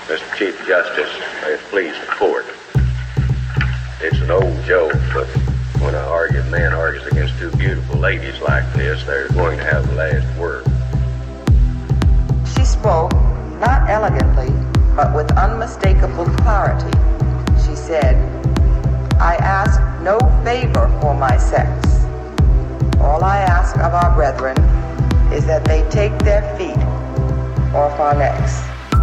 Mr. Chief Justice, may it please the court. It's an old joke, but when a man argues against two beautiful ladies like this, they're going to have the last word. She spoke, not elegantly, but with unmistakable clarity. She said, "I ask no favor for my sex. All I ask of our brethren is that they take their feet off our necks."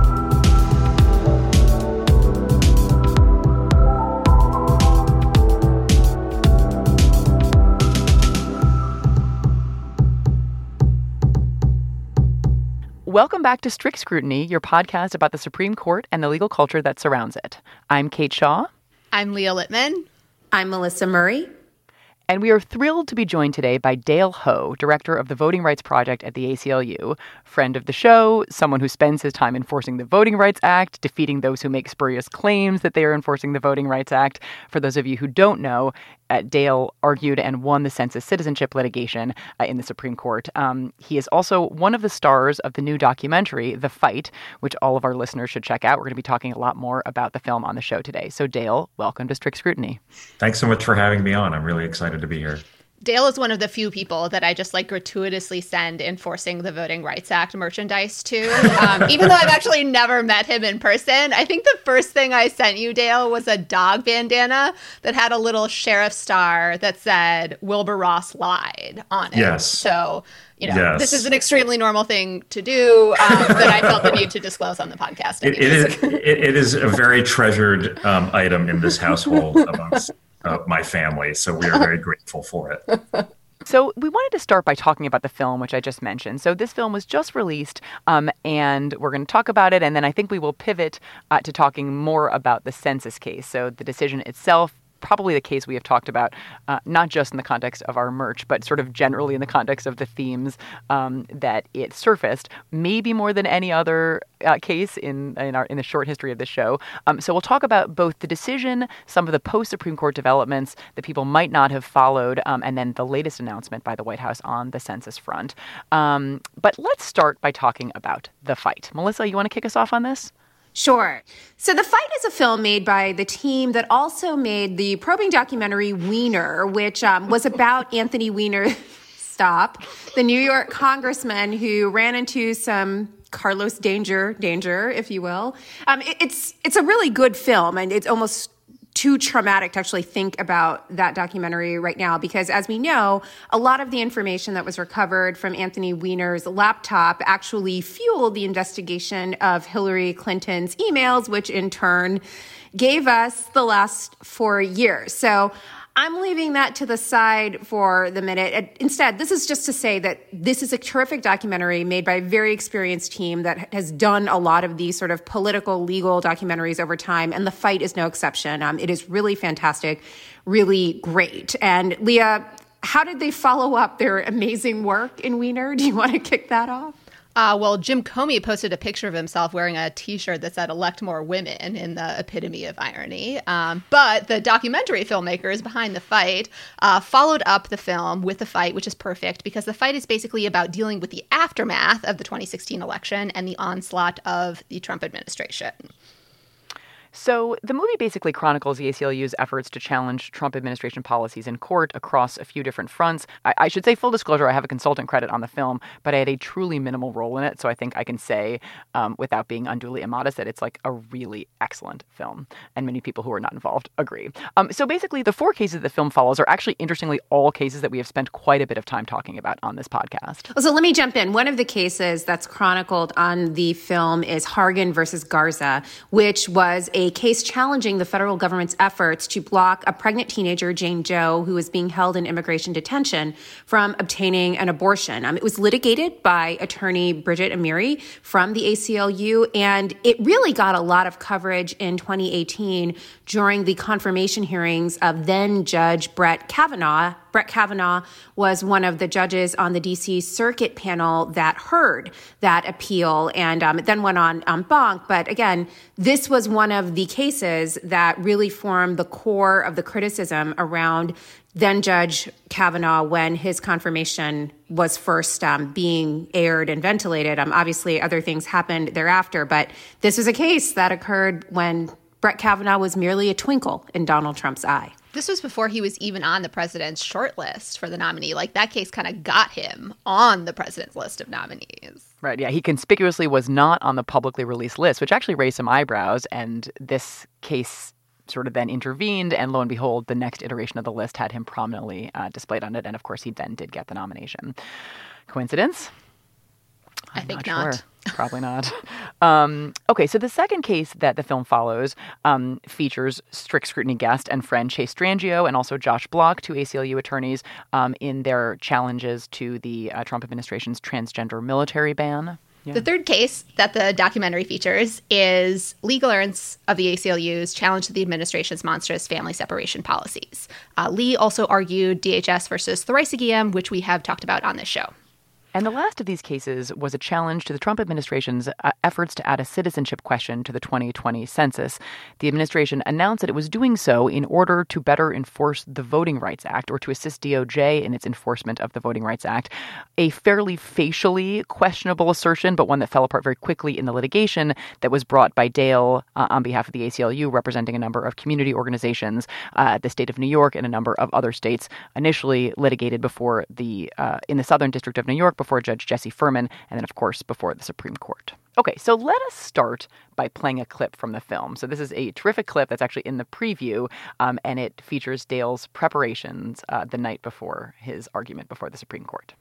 Welcome back to Strict Scrutiny, your podcast about the Supreme Court and the legal culture that surrounds it. I'm Kate Shaw. I'm Leah Littman. I'm Melissa Murray. And we are thrilled to be joined today by Dale Ho, director of the Voting Rights Project at the ACLU, friend of the show, someone who spends his time enforcing the Voting Rights Act, defeating those who make spurious claims that they are enforcing the Voting Rights Act. For those of you who don't know, Dale argued and won the census citizenship litigation in the Supreme Court. He is also one of the stars of the new documentary, The Fight, which all of our listeners should check out. We're going to be talking a lot more about the film on the show today. So, Dale, welcome to Strict Scrutiny. Thanks so much for having me on. I'm really excited to be here. Dale is one of the few people that I just gratuitously send enforcing the Voting Rights Act merchandise to, even though I've actually never met him in person. I think the first thing I sent you, Dale, was a dog bandana that had a little sheriff star that said Wilbur Ross lied on it. Yes. So, This is an extremely normal thing to do that I felt the need to disclose on the podcast. It is a very treasured item in this household amongst my family, so we are very grateful for it. So we wanted to start by talking about the film, which I just mentioned. So this film was just released, and we're going to talk about it, and then I think we will pivot to talking more about the census case. So the decision itself, probably the case we have talked about, not just in the context of our merch, but sort of generally in the context of the themes that it surfaced, maybe more than any other case in the short history of the show. So we'll talk about both the decision, some of the post-Supreme Court developments that people might not have followed, and then the latest announcement by the White House on the census front. But let's start by talking about The Fight. Melissa, you want to kick us off on this? Sure. So The Fight is a film made by the team that also made the probing documentary Weiner, which was about Anthony Weiner, the New York congressman who ran into some Carlos danger, if you will. It's a really good film, and it's almost too traumatic to actually think about that documentary right now because, as we know, a lot of the information that was recovered from Anthony Weiner's laptop actually fueled the investigation of Hillary Clinton's emails, which in turn gave us the last 4 years. So I'm leaving that to the side for the minute. Instead, this is just to say that this is a terrific documentary made by a very experienced team that has done a lot of these sort of political, legal documentaries over time, and The Fight is no exception. It is really fantastic, really great. And Leah, how did they follow up their amazing work in Weiner? Do you want to kick that off? Well, Jim Comey posted a picture of himself wearing a T-shirt that said "Elect More Women" in the epitome of irony. But the documentary filmmakers behind The Fight followed up the film with The Fight, which is perfect because The Fight is basically about dealing with the aftermath of the 2016 election and the onslaught of the Trump administration. So the movie basically chronicles the ACLU's efforts to challenge Trump administration policies in court across a few different fronts. I should say, full disclosure, I have a consultant credit on the film, but I had a truly minimal role in it. So I think I can say, without being unduly immodest, that it's a really excellent film. And many people who are not involved agree. So basically, the 4 cases the film follows are actually, interestingly, all cases that we have spent quite a bit of time talking about on this podcast. So let me jump in. One of the cases that's chronicled on the film is Hargan versus Garza, which was a case challenging the federal government's efforts to block a pregnant teenager, Jane Doe, who was being held in immigration detention from obtaining an abortion. It was litigated by attorney Bridget Amiri from the ACLU, and it really got a lot of coverage in 2018 during the confirmation hearings of then Judge Brett Kavanaugh Brett Kavanaugh was one of the judges on the D.C. Circuit panel that heard that appeal, and it then went on en banc. But again, this was one of the cases that really formed the core of the criticism around then Judge Kavanaugh when his confirmation was first being aired and ventilated. Obviously, other things happened thereafter, but this was a case that occurred when Brett Kavanaugh was merely a twinkle in Donald Trump's eye. This was before he was even on the president's shortlist for the nominee. Like, that case kind of got him on the president's list of nominees. Right, yeah. He conspicuously was not on the publicly released list, which actually raised some eyebrows. And this case sort of then intervened, and lo and behold, the next iteration of the list had him prominently displayed on it. And of course, he then did get the nomination. Coincidence? I think not. Sure. Probably not. Okay, so the second case that the film follows features strict scrutiny guest and friend Chase Strangio and also Josh Block, two ACLU attorneys, in their challenges to the Trump administration's transgender military ban. Yeah. The third case that the documentary features is legal errands of the ACLU's challenge to the administration's monstrous family separation policies. Lee also argued DHS versus Thuraissigiam, which we have talked about on this show. And the last of these cases was a challenge to the Trump administration's efforts to add a citizenship question to the 2020 census. The administration announced that it was doing so in order to better enforce the Voting Rights Act, or to assist DOJ in its enforcement of the Voting Rights Act. A fairly facially questionable assertion, but one that fell apart very quickly in the litigation that was brought by Dale on behalf of the ACLU, representing a number of community organizations, the state of New York and a number of other states, initially litigated before in the Southern District of New York, before Judge Jesse Furman, and then, of course, before the Supreme Court. Okay, so let us start by playing a clip from the film. So this is a terrific clip that's actually in the preview, and it features Dale's preparations the night before his argument before the Supreme Court.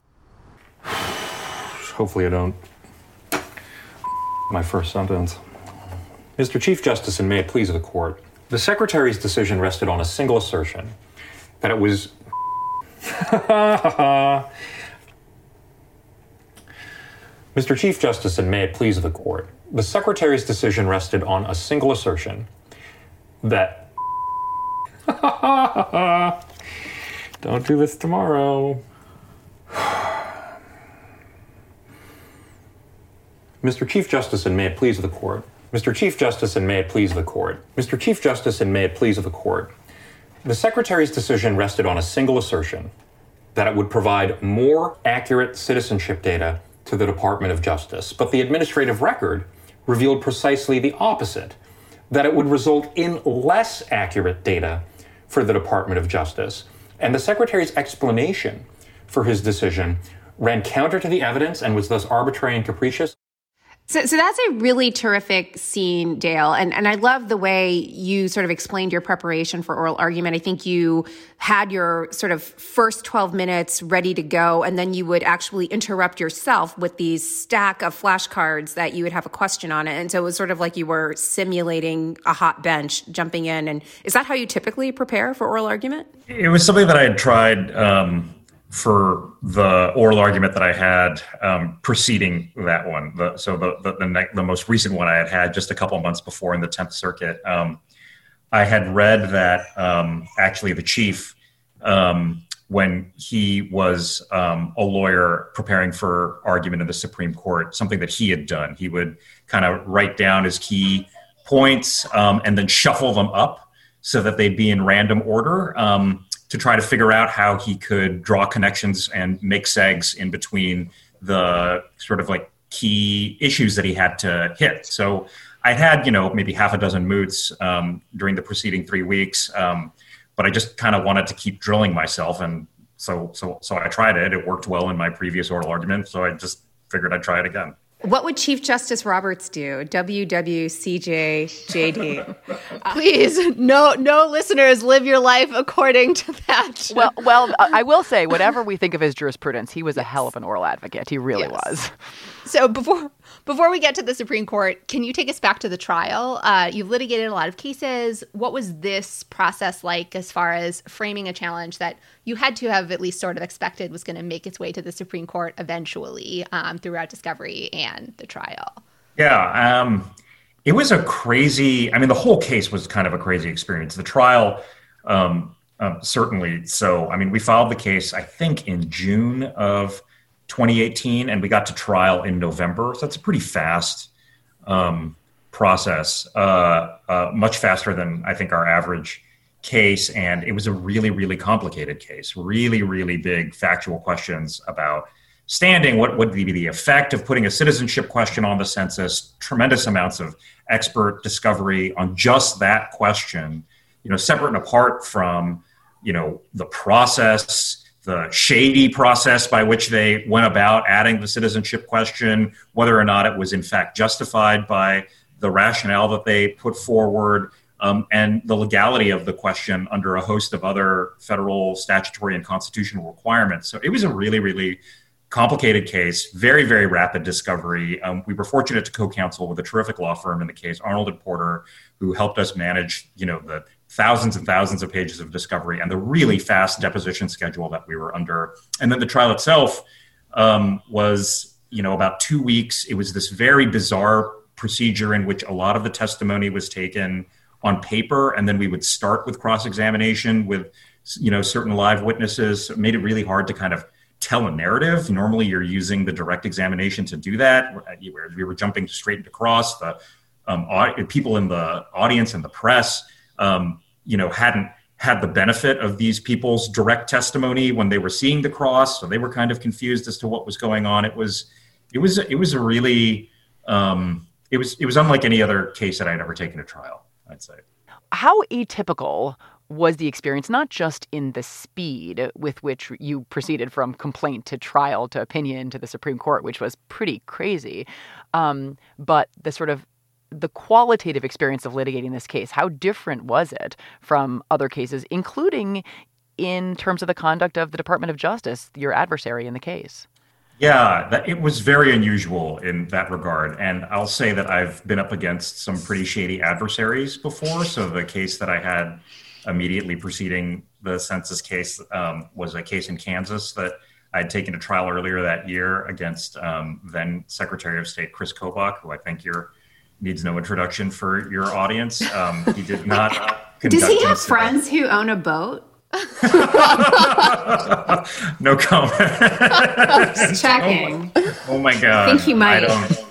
Hopefully I don't. My first sentence. Mr. Chief Justice, and may it please the court, the Secretary's decision rested on a single assertion, that it was... Mr. Chief Justice, and may it please the court, the Secretary's decision rested on a single assertion that... Don't do this tomorrow. Mr. Chief Justice, and may it please the court. Mr. Chief Justice, and may it please the court. Mr. Chief Justice, and may it please the court. The Secretary's decision rested on a single assertion that it would provide more accurate citizenship data to the Department of Justice. But the administrative record revealed precisely the opposite, that it would result in less accurate data for the Department of Justice. And the Secretary's explanation for his decision ran counter to the evidence and was thus arbitrary and capricious. So that's a really terrific scene, Dale. And I love the way you sort of explained your preparation for oral argument. I think you had your sort of first 12 minutes ready to go, and then you would actually interrupt yourself with these stack of flashcards that you would have a question on it. And so it was sort of like you were simulating a hot bench, jumping in. And is that how you typically prepare for oral argument? It was something that I had tried for the oral argument that I had preceding that one. The most recent one I had just a couple of months before in the 10th Circuit. I had read that actually the chief, when he was a lawyer preparing for argument in the Supreme Court, something that he had done, he would kind of write down his key points and then shuffle them up so that they'd be in random order. To try to figure out how he could draw connections and make segs in between the sort of like key issues that he had to hit. So I had, maybe half a dozen moots during the preceding 3 weeks, but I just kind of wanted to keep drilling myself. And so I tried it. It worked well in my previous oral argument. So I just figured I'd try it again. What would Chief Justice Roberts do? WWCJJD. Please, no listeners, live your life according to that. Well, I will say, whatever we think of his jurisprudence, he was a hell of an oral advocate. He really was. So before we get to the Supreme Court, can you take us back to the trial? You've litigated a lot of cases. What was this process like as far as framing a challenge that you had to have at least sort of expected was going to make its way to the Supreme Court eventually throughout discovery and the trial? Yeah, it was a crazy, the whole case was kind of a crazy experience. The trial Certainly. So, I mean, we filed the case, I think, in June of 2018, and we got to trial in November. So that's a pretty fast process, much faster than I think our average case. And it was a really, really complicated case, really, really big factual questions about standing, what would be the effect of putting a citizenship question on the census, tremendous amounts of expert discovery on just that question, separate and apart from, the process, the shady process by which they went about adding the citizenship question, whether or not it was in fact justified by the rationale that they put forward, and the legality of the question under a host of other federal statutory and constitutional requirements. So it was a really, really complicated case, very, very rapid discovery. We were fortunate to co-counsel with a terrific law firm in the case, Arnold and Porter, who helped us manage, the thousands and thousands of pages of discovery and the really fast deposition schedule that we were under. And then the trial itself was, about 2 weeks. It was this very bizarre procedure in which a lot of the testimony was taken on paper, and then we would start with cross-examination with, certain live witnesses. It made it really hard to kind of tell a narrative. Normally, you're using the direct examination to do that. We were jumping straight into cross. The people in the audience and the press, hadn't had the benefit of these people's direct testimony when they were seeing the cross, so they were kind of confused as to what was going on. It was a really it was unlike any other case that I'd ever taken to trial, I'd say. How atypical was the experience, not just in the speed with which you proceeded from complaint to trial to opinion to the Supreme Court, which was pretty crazy, but the sort of the qualitative experience of litigating this case? How different was it from other cases, including in terms of the conduct of the Department of Justice, your adversary in the case? Yeah, it was very unusual in that regard. And I'll say that I've been up against some pretty shady adversaries before. So the case that I had immediately preceding the census case was a case in Kansas that I'd taken to trial earlier that year against then Secretary of State Chris Kobach, who I think needs no introduction for your audience. He did not. Does he have friends who own a boat? No comment. Just checking. Oh my God. I think he might.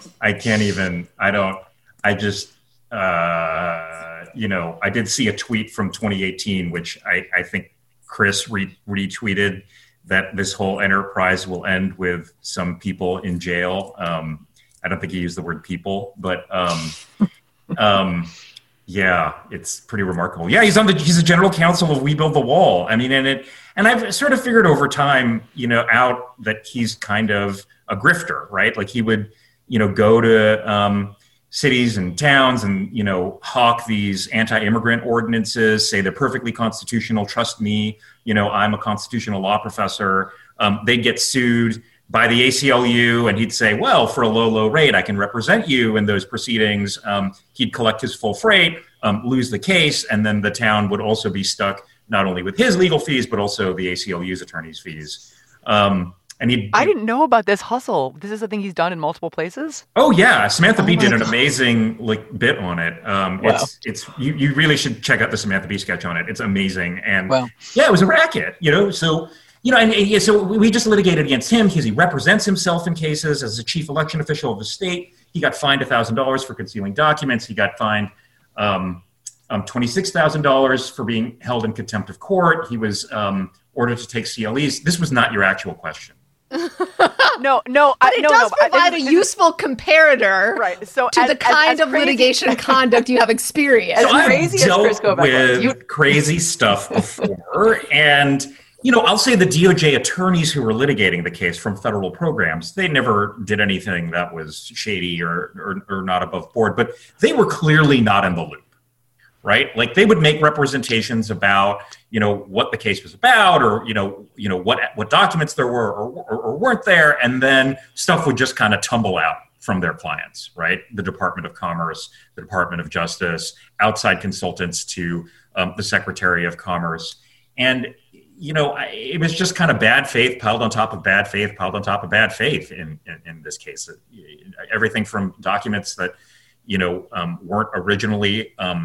I did see a tweet from 2018, which I think Chris retweeted, that this whole enterprise will end with some people in jail. I don't think he used the word people, but yeah, it's pretty remarkable. Yeah, he's a general counsel of We Build the Wall. I mean, and I've sort of figured over time, out that he's kind of a grifter, right? Like he would, go to cities and towns and, hawk these anti-immigrant ordinances, say they're perfectly constitutional. Trust me, I'm a constitutional law professor. They'd get sued by the ACLU, and he'd say, well, for a low rate, I can represent you in those proceedings. He'd collect his full freight, lose the case, and then the town would also be stuck not only with his legal fees, but also the ACLU's attorney's fees. I didn't know about this hustle. This is a thing he's done in multiple places? Oh, yeah. Samantha Bee did an amazing bit on it. Wow. You really should check out the Samantha Bee sketch on it. It's amazing. And wow. Yeah, it was a racket, so... so we just litigated against him because he represents himself in cases as a chief election official of the state. He got fined $1,000 for concealing documents. He got fined $26,000 for being held in contempt of court. He was ordered to take CLEs. This was not your actual question. No, but it does provide a useful comparator, right? So to the kind of litigation conduct you have experienced. So I've dealt with crazy stuff before, and I'll say the DOJ attorneys who were litigating the case from federal programs, they never did anything that was shady or not above board, but they were clearly not in the loop, right? Like they would make representations about, what the case was about, or, what documents there were or weren't there. And then stuff would just kind of tumble out from their clients, right? The Department of Commerce, the Department of Justice, outside consultants to the Secretary of Commerce. And it was just kind of bad faith piled on top of bad faith piled on top of bad faith in this case. Everything from documents that, weren't originally,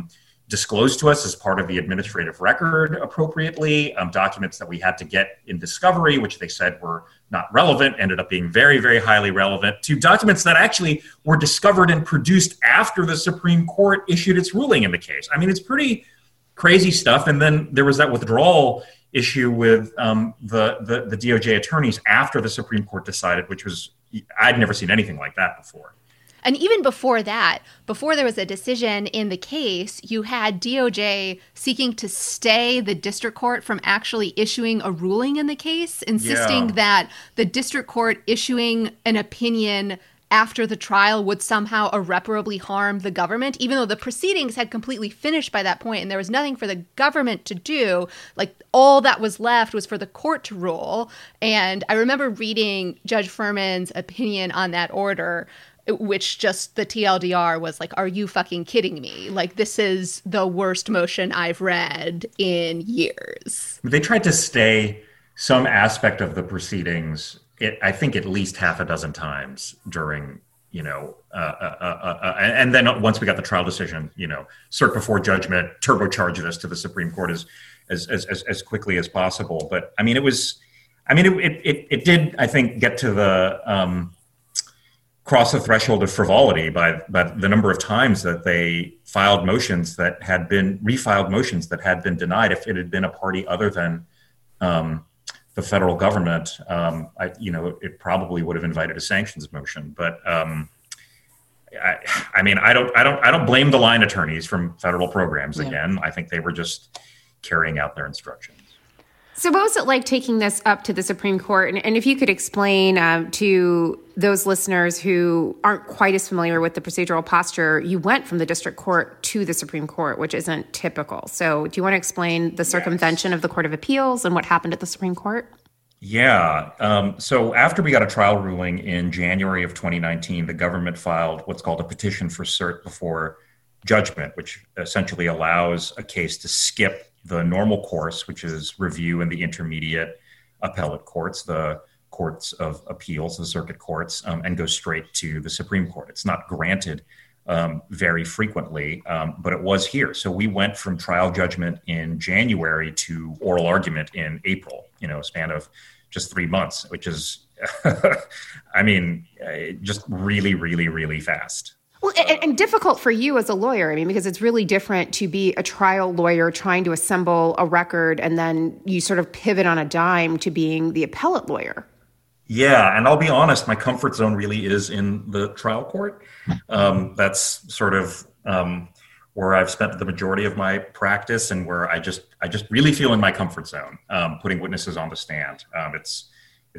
disclosed to us as part of the administrative record appropriately. Documents that we had to get in discovery, which they said were not relevant, ended up being very, very highly relevant, to documents that actually were discovered and produced after the Supreme Court issued its ruling in the case. I mean, it's pretty crazy stuff. And then there was that withdrawal issue with the DOJ attorneys after the Supreme Court decided, which was, I'd never seen anything like that before. And even before that, before there was a decision in the case, you had DOJ seeking to stay the district court from actually issuing a ruling in the case, insisting that the district court issuing an opinion after the trial would somehow irreparably harm the government, even though the proceedings had completely finished by that point and there was nothing for the government to do. Like, all that was left was for the court to rule. And I remember reading Judge Furman's opinion on that order, which just the TLDR was like, are you fucking kidding me? Like, this is the worst motion I've read in years. They tried to stay some aspect of the proceedings, I think at least half a dozen times during, and then once we got the trial decision, cert before judgment, turbocharge this to the Supreme Court as quickly as possible. But I mean, it did, I think, get to the cross the threshold of frivolity by the number of times that they filed motions that had been refiled motions that had been denied. If it had been a party other than the federal government, it probably would have invited a sanctions motion. But I don't blame the line attorneys from federal programs again. I think they were just carrying out their instructions. So what was it like taking this up to the Supreme Court? And if you could explain to those listeners who aren't quite as familiar with the procedural posture, you went from the district court to the Supreme Court, which isn't typical. So do you want to explain the circumvention of the Court of Appeals and what happened at the Supreme Court? Yeah. So after we got a trial ruling in January of 2019, the government filed what's called a petition for cert before judgment, which essentially allows a case to skip the normal course, which is review in the intermediate appellate courts, the courts of appeals, the circuit courts, and go straight to the Supreme Court. It's not granted very frequently, but it was here. So we went from trial judgment in January to oral argument in April, a span of just 3 months, which is, just really, really, really fast. Well, and difficult for you as a lawyer, because it's really different to be a trial lawyer trying to assemble a record and then you sort of pivot on a dime to being the appellate lawyer. Yeah, and I'll be honest, my comfort zone really is in the trial court. That's sort of where I've spent the majority of my practice and where I just really feel in my comfort zone, putting witnesses on the stand. It's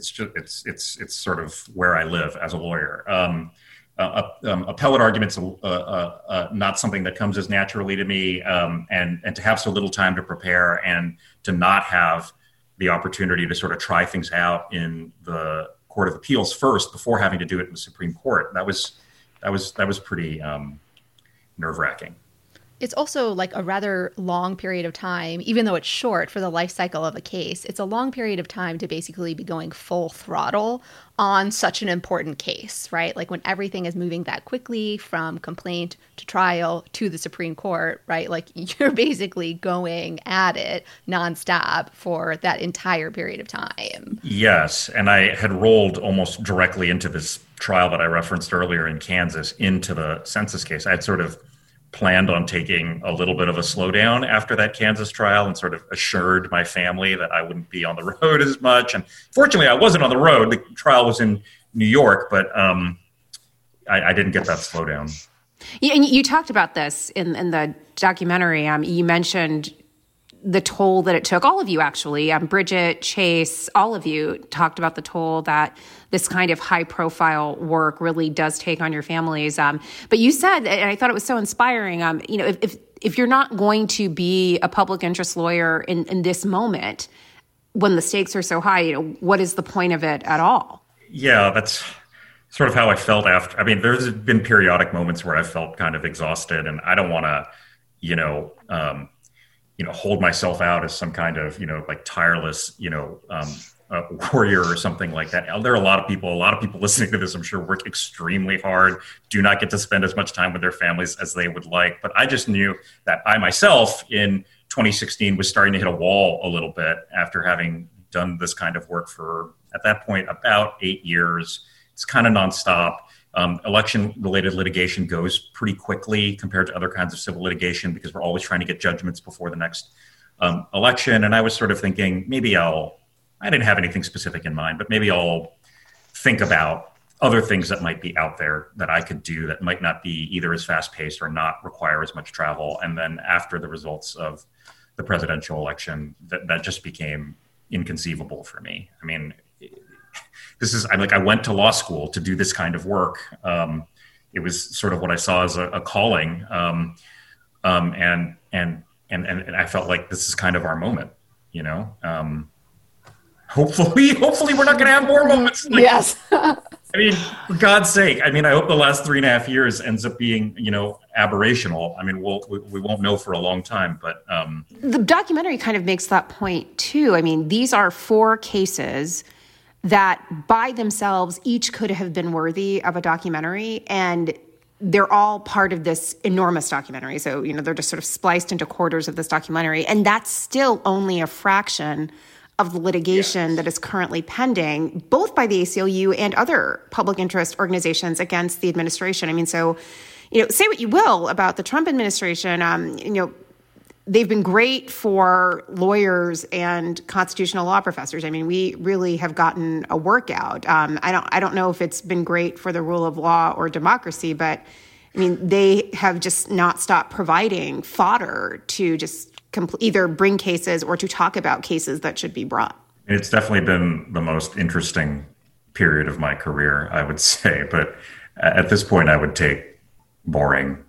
sort of where I live as a lawyer. Appellate arguments not something that comes as naturally to me, and to have so little time to prepare and to not have the opportunity to sort of try things out in the Court of Appeals first before having to do it in the Supreme Court. That was pretty nerve-wracking. It's also like a rather long period of time, even though it's short for the life cycle of a case. It's a long period of time to basically be going full throttle on such an important case, right? Like when everything is moving that quickly from complaint to trial to the Supreme Court, right? Like you're basically going at it nonstop for that entire period of time. Yes. And I had rolled almost directly into this trial that I referenced earlier in Kansas into the census case. I had sort of planned on taking a little bit of a slowdown after that Kansas trial and sort of assured my family that I wouldn't be on the road as much. And fortunately, I wasn't on the road. The trial was in New York, but I didn't get that slowdown. Yeah, and you talked about this in the documentary. You mentioned the toll that it took. All of you, actually, Bridget, Chase, all of you talked about the toll that this kind of high-profile work really does take on your families. But you said, and I thought it was so inspiring, if you're not going to be a public interest lawyer in this moment, when the stakes are so high, what is the point of it at all? Yeah, that's sort of how I felt after. There's been periodic moments where I felt kind of exhausted, and I don't want to, hold myself out as some kind of, like tireless, warrior or something like that. There are a lot of people listening to this, I'm sure, work extremely hard, do not get to spend as much time with their families as they would like. But I just knew that I myself in 2016 was starting to hit a wall a little bit after having done this kind of work for, at that point, about 8 years. It's kind of nonstop. Election-related litigation goes pretty quickly compared to other kinds of civil litigation because we're always trying to get judgments before the next election. And I was sort of thinking, I didn't have anything specific in mind, but maybe I'll think about other things that might be out there that I could do that might not be either as fast-paced or not require as much travel. And then after the results of the presidential election, that just became inconceivable for me. I mean, I went to law school to do this kind of work. It was sort of what I saw as a calling. And I felt like this is kind of our moment, you know? Hopefully we're not going to have more moments. Yes. I mean, for God's sake, I hope the last 3.5 years ends up being, aberrational. I mean, we won't know for a long time, but. The documentary kind of makes that point too. I mean, these are 4 cases that by themselves each could have been worthy of a documentary, and they're all part of this enormous documentary. So, they're just sort of spliced into quarters of this documentary, and that's still only a fraction of the litigation that is currently pending, both by the ACLU and other public interest organizations against the administration. I mean, so, say what you will about the Trump administration, they've been great for lawyers and constitutional law professors. I mean, we really have gotten a workout. I don't know if it's been great for the rule of law or democracy, but I mean, they have just not stopped providing fodder to just either bring cases or to talk about cases that should be brought. It's definitely been the most interesting period of my career, I would say. But at this point, I would take boring.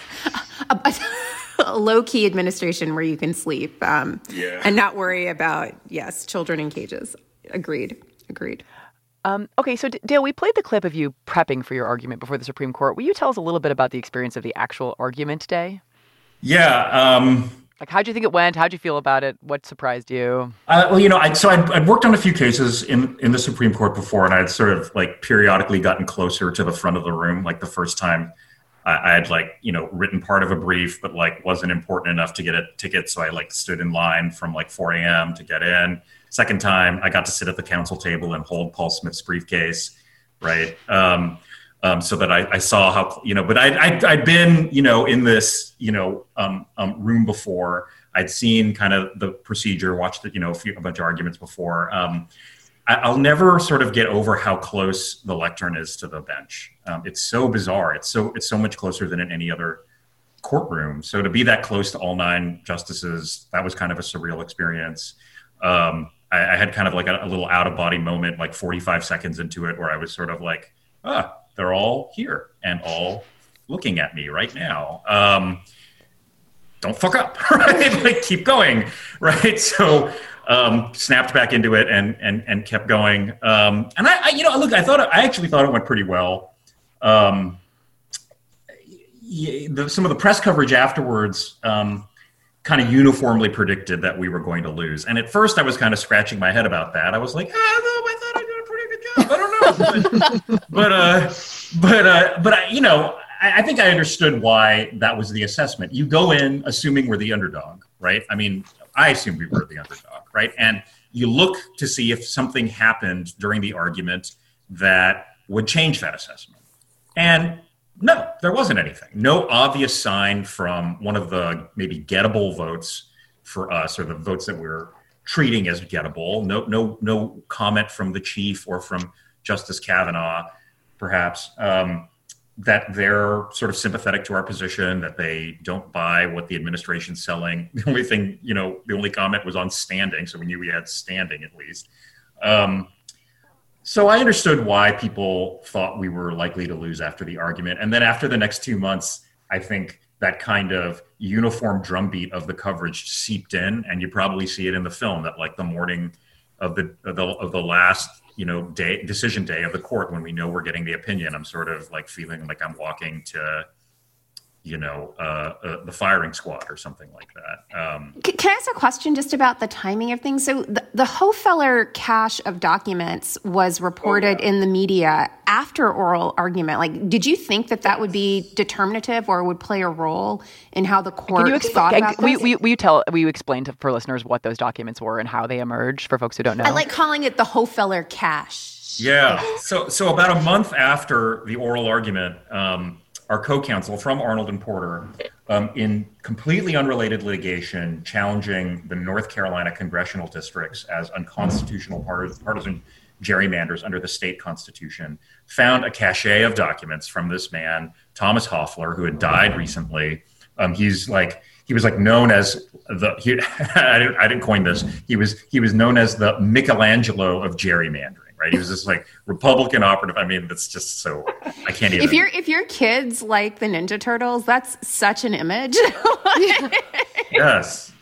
A low-key administration where you can sleep and not worry about, children in cages. Agreed. Okay, so Dale, we played the clip of you prepping for your argument before the Supreme Court. Will you tell us a little bit about the experience of the actual argument day? Yeah. How'd you think it went? How'd you feel about it? What surprised you? I'd worked on a few cases in the Supreme Court before, and I'd sort of periodically gotten closer to the front of the room. Like the first time I had written part of a brief, but wasn't important enough to get a ticket. So I stood in line from 4 a.m. to get in. Second time I got to sit at the counsel table and hold Paul Smith's briefcase. Right. So that I saw how, but I'd been, in this, room before. I'd seen kind of the procedure, watched a bunch of arguments before. I'll never sort of get over how close the lectern is to the bench. It's so bizarre. It's so much closer than in any other courtroom. So to be that close to all 9 justices, that was kind of a surreal experience. I had kind of a little out of body moment, 45 seconds into it, where I was sort of they're all here and all looking at me right now. Don't fuck up, right? Keep going, right? So snapped back into it and kept going. And I actually thought it went pretty well. Some of the press coverage afterwards kind of uniformly predicted that we were going to lose. And at first I was kind of scratching my head about that. I was like, I thought I did a pretty good job. I don't know. I think I understood why that was the assessment. You go in assuming we're the underdog, right? I mean, I assumed we were the underdog, right? And you look to see if something happened during the argument that would change that assessment. And no, there wasn't anything. No obvious sign from one of the maybe gettable votes for us, or the votes that we're treating as gettable. No comment from the chief or from Justice Kavanaugh, perhaps, that they're sort of sympathetic to our position, that they don't buy what the administration's selling. The only thing, the only comment was on standing, so we knew we had standing at least. So I understood why people thought we were likely to lose after the argument. And then after the next 2 months, I think that kind of uniform drumbeat of the coverage seeped in, and you probably see it in the film that the morning of the last decision day of the court, when we know we're getting the opinion, I'm sort of feeling like I'm walking to the firing squad or something like that. Can I ask a question just about the timing of things? So the Hofeller cache of documents was reported in the media after oral argument. Like, did you think that would be determinative or would play a role in how the court thought about this? Will you explain for listeners what those documents were and how they emerged for folks who don't know? I like calling it the Hofeller cache. Yeah. So about a month after the oral argument, our co-counsel from Arnold and Porter, in completely unrelated litigation, challenging the North Carolina congressional districts as unconstitutional partisan gerrymanders under the state constitution, found a cache of documents from this man, Thomas Hofeller, who had died recently. He was known as I didn't coin this. He was known as the Michelangelo of gerrymandering. Right? He was this Republican operative. I mean, that's just so I can't even. If your kids like the Ninja Turtles, that's such an image. Yes,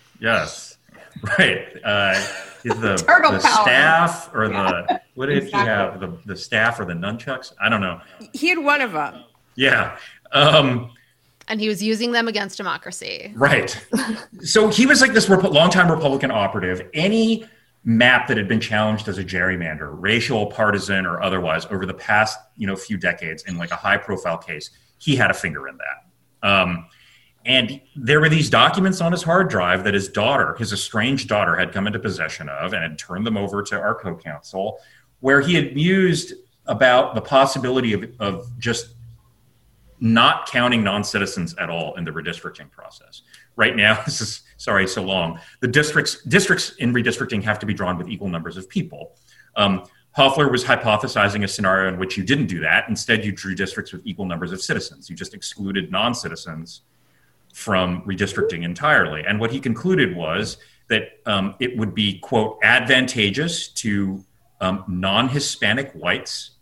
right. The Turtle the power. Staff or what did he have? The staff or the nunchucks? I don't know. He had one of them. Yeah. And he was using them against democracy. Right. So he was like this longtime Republican operative. Any map that had been challenged as a gerrymander, racial, partisan, or otherwise, over the past few decades in like a high-profile case, he had a finger in that. And there were these documents on his hard drive that his estranged daughter, had come into possession of and had turned them over to our co-counsel, where he had mused about the possibility of just not counting non-citizens at all in the redistricting process. Right now, this is, sorry, so long. The districts in redistricting have to be drawn with equal numbers of people. Hofeller was hypothesizing a scenario in which you didn't do that. Instead, you drew districts with equal numbers of citizens. You just excluded non-citizens from redistricting entirely. And what he concluded was that it would be, quote, advantageous to non-Hispanic whites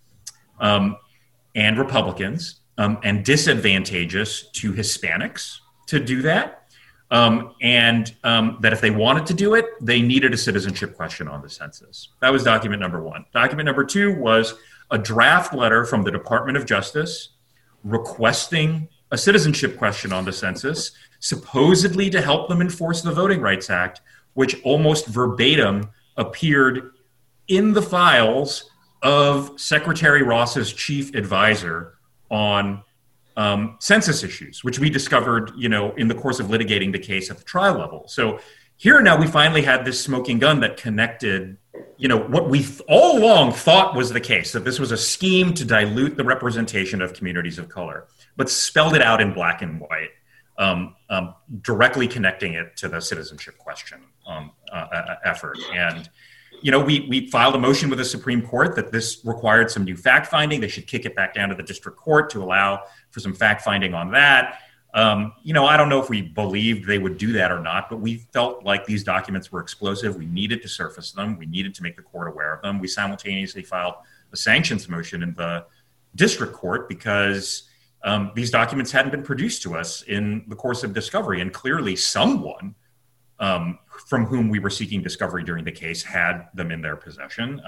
and Republicans, and disadvantageous to Hispanics to do that. And that if they wanted to do it, they needed a citizenship question on the census. That was document number one. Document number two was a draft letter from the Department of Justice requesting a citizenship question on the census, supposedly to help them enforce the Voting Rights Act, which almost verbatim appeared in the files of Secretary Ross's chief advisor on census issues, which we discovered, in the course of litigating the case at the trial level. So here now we finally had this smoking gun that connected, what we all along thought was the case, that this was a scheme to dilute the representation of communities of color, but spelled it out in black and white, directly connecting it to the citizenship question effort. And we filed a motion with the Supreme Court that this required some new fact-finding. They should kick it back down to the district court to allow for some fact-finding on that. I don't know if we believed they would do that or not, but we felt like these documents were explosive. We needed to surface them. We needed to make the court aware of them. We simultaneously filed a sanctions motion in the district court because these documents hadn't been produced to us in the course of discovery. And clearly someone from whom we were seeking discovery during the case had them in their possession.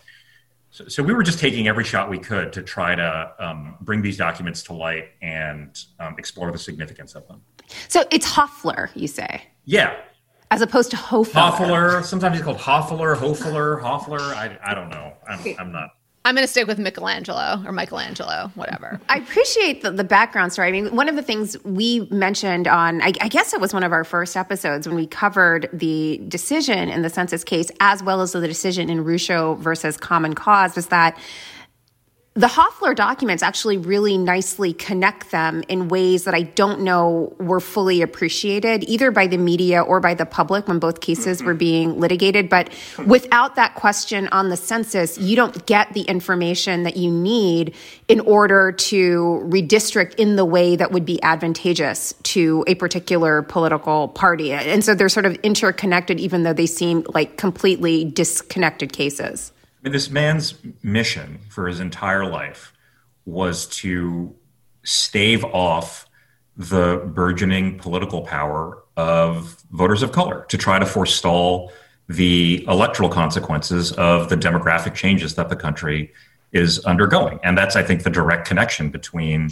So we were just taking every shot we could to try to bring these documents to light and explore the significance of them. So it's Hofeller, you say? Yeah. As opposed to Hofeller. Hofeller. Sometimes he's called Hofeller, Hofeller. I don't know. I'm not. I'm going to stick with Michelangelo, whatever. I appreciate the background story. I mean, one of the things we mentioned on, I guess it was one of our first episodes when we covered the decision in the census case, as well as the decision in Rucho versus Common Cause, was that the Hofeller documents actually really nicely connect them in ways that I don't know were fully appreciated, either by the media or by the public when both cases were being litigated. But without that question on the census, you don't get the information that you need in order to redistrict in the way that would be advantageous to a particular political party. And so they're sort of interconnected, even though they seem like completely disconnected cases. I mean, this man's mission for his entire life was to stave off the burgeoning political power of voters of color, to try to forestall the electoral consequences of the demographic changes that the country is undergoing. And that's, I think, the direct connection between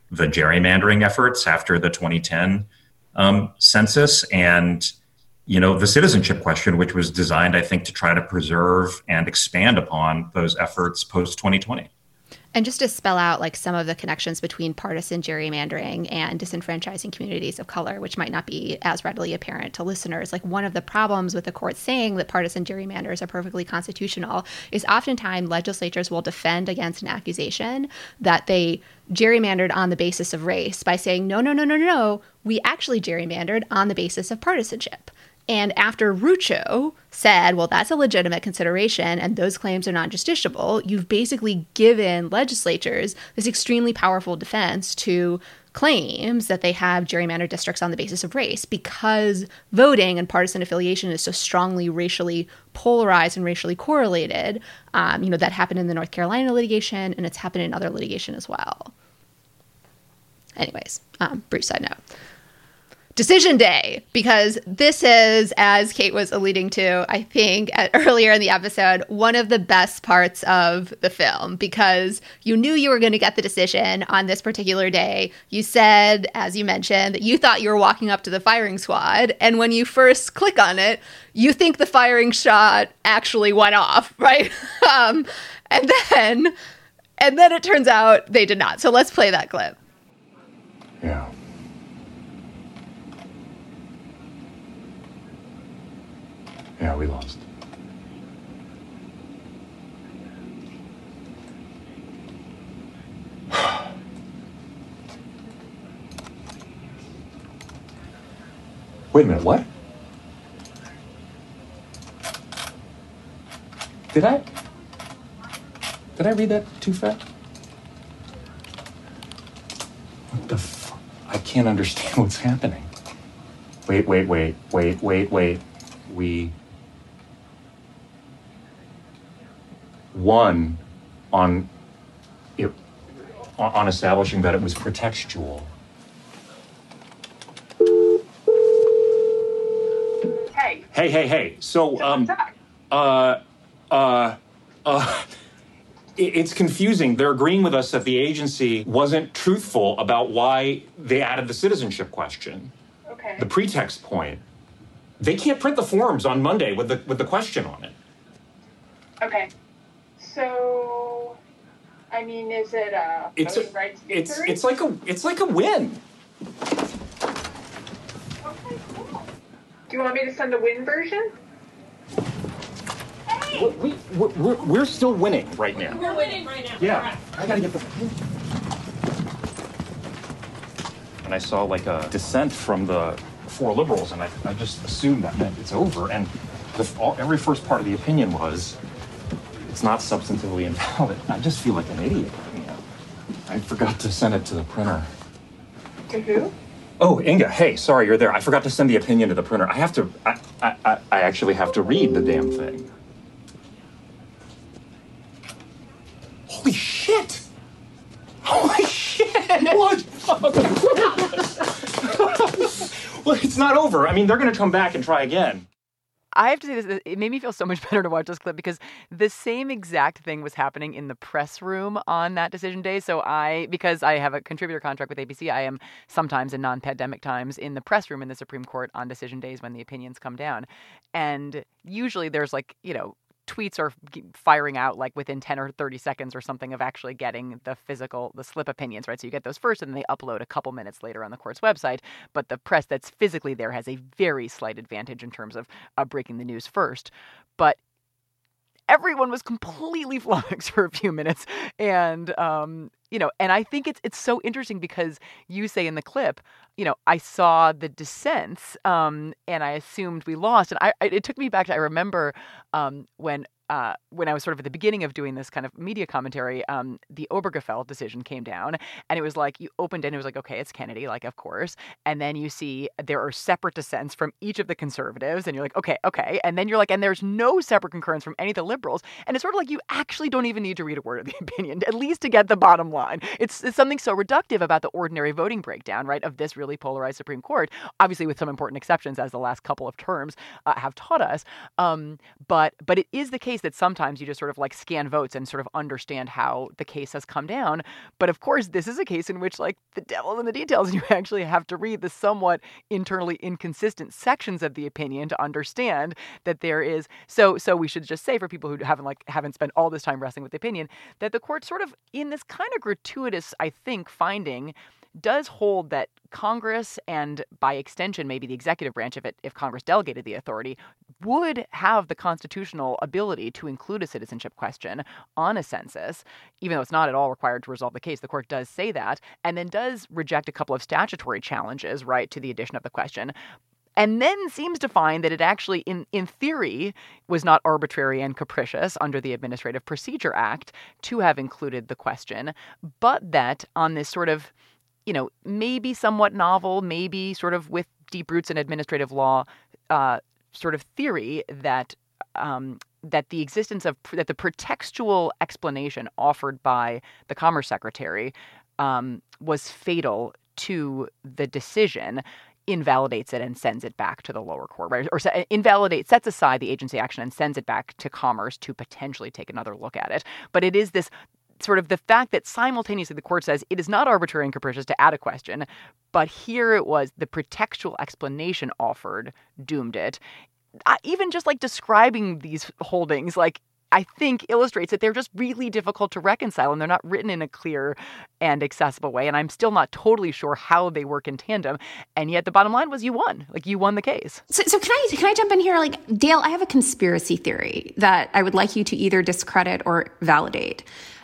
the gerrymandering efforts after the 2010 census, and the citizenship question, which was designed, I think, to try to preserve and expand upon those efforts post 2020. And just to spell out like some of the connections between partisan gerrymandering and disenfranchising communities of color, which might not be as readily apparent to listeners, like one of the problems with the court saying that partisan gerrymanders are perfectly constitutional is oftentimes legislatures will defend against an accusation that they gerrymandered on the basis of race by saying, no, we actually gerrymandered on the basis of partisanship. And after Rucho said, well, that's a legitimate consideration and those claims are not justiciable, you've basically given legislatures this extremely powerful defense to claims that they have gerrymandered districts on the basis of race because voting and partisan affiliation is so strongly racially polarized and racially correlated. That happened in the North Carolina litigation and it's happened in other litigation as well. Anyways, brief side note. Decision Day, because this is, as Kate was alluding to, I think, earlier in the episode, one of the best parts of the film, because you knew you were going to get the decision on this particular day. You said, as you mentioned, that you thought you were walking up to the firing squad, and when you first click on it, you think the firing shot actually went off, right? And then it turns out they did not. So let's play that clip. Yeah. Yeah, we lost. Wait a minute, what? Did I read that too fast? What the fuck? I can't understand what's happening. Wait. We won on establishing that it was pretextual. Hey. So, it's confusing. They're agreeing with us that the agency wasn't truthful about why they added the citizenship question. Okay. The pretext point. They can't print the forms on Monday with the question on it. Okay. So, I mean, is it a voting rights victory? It's like a win. Okay, cool. Do you want me to send a win version? Hey! We're still winning right now. We're winning right now. Yeah. I gotta get the. And I saw like a dissent from the 4 liberals, and I just assumed that meant it's over. And every first part of the opinion was, it's not substantively invalid. I just feel like an idiot. I forgot to send it to the printer. To who? Oh, Inga, hey, sorry you're there. I forgot to send the opinion to the printer. I actually have to read the damn thing. Holy shit! What? Well, it's not over. I mean, they're going to come back and try again. I have to say this, it made me feel so much better to watch this clip because the same exact thing was happening in the press room on that decision day. So because I have a contributor contract with ABC, I am sometimes in non-pandemic times in the press room in the Supreme Court on decision days when the opinions come down. And usually there's tweets are firing out like within 10 or 30 seconds or something of actually getting the slip opinions, right? So you get those first and then they upload a couple minutes later on the court's website. But the press that's physically there has a very slight advantage in terms of breaking the news first. But everyone was completely flummoxed for a few minutes. And, and I think it's so interesting because you say in the clip, I saw the dissents and I assumed we lost. And it took me back to, I remember when I was sort of at the beginning of doing this kind of media commentary, the Obergefell decision came down and it was like you opened it and it was like, okay, it's Kennedy, like, of course. And then you see there are separate dissents from each of the conservatives and you're like, okay. And then you're like, and there's no separate concurrence from any of the liberals. And it's sort of like you actually don't even need to read a word of the opinion, at least to get the bottom line. It's something so reductive about the ordinary voting breakdown, right, of this really polarized Supreme Court, obviously with some important exceptions as the last couple of terms have taught us. But it is the case case that sometimes you just sort of like scan votes and sort of understand how the case has come down. But of course, this is a case in which like the devil's in the details, and you actually have to read the somewhat internally inconsistent sections of the opinion to understand that there is. So we should just say, for people who haven't spent all this time wrestling with the opinion, that the court sort of, in this kind of gratuitous, I think, finding, does hold that Congress, and by extension maybe the executive branch if Congress delegated the authority, would have the constitutional ability to include a citizenship question on a census, even though it's not at all required to resolve the case. The court does say that, and then does reject a couple of statutory challenges, right, to the addition of the question. And then seems to find that it actually, in theory, was not arbitrary and capricious under the Administrative Procedure Act to have included the question, but that on this sort of, maybe somewhat novel, maybe sort of with deep roots in administrative law, sort of theory that that the existence of that the pretextual explanation offered by the Commerce Secretary was fatal to the decision, invalidates it and sends it back to the lower court, right? Or sets aside the agency action and sends it back to Commerce to potentially take another look at it. But it is this sort of the fact that simultaneously the court says it is not arbitrary and capricious to add a question, but here it was the pretextual explanation offered doomed it. Even just like describing these holdings, like, I think illustrates that they're just really difficult to reconcile, and they're not written in a clear and accessible way. And I'm still not totally sure how they work in tandem. And yet the bottom line was you won. Like, you won the case. So can I jump in here? Like, Dale, I have a conspiracy theory that I would like you to either discredit or validate.